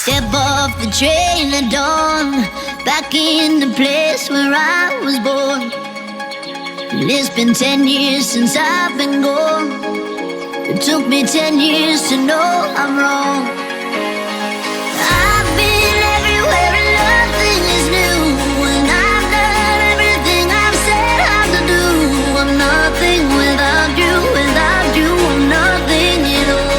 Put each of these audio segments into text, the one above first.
Step off the train at dawn, back in the place where I was born. And it's been 10 years since I've been gone. It took me 10 years to know I'm wrong. I've been everywhere and nothing is new, and I've done everything I've said how to do. I'm nothing without you, I'm nothing at all.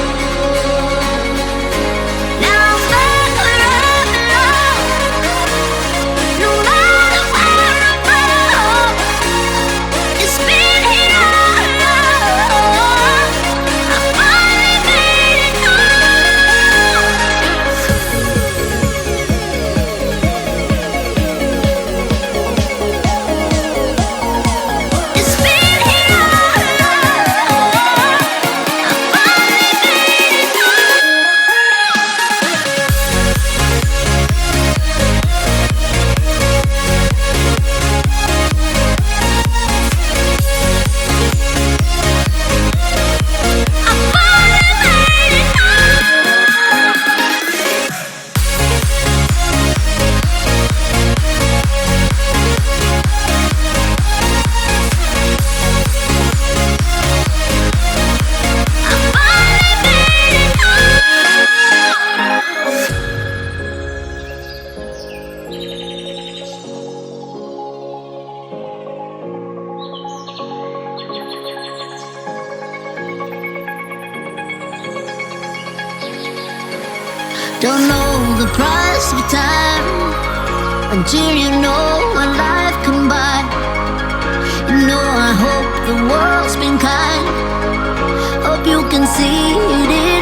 Don't know the price of time until you know what life can buy. You know I hope the world's been kind. Hope you can see it is.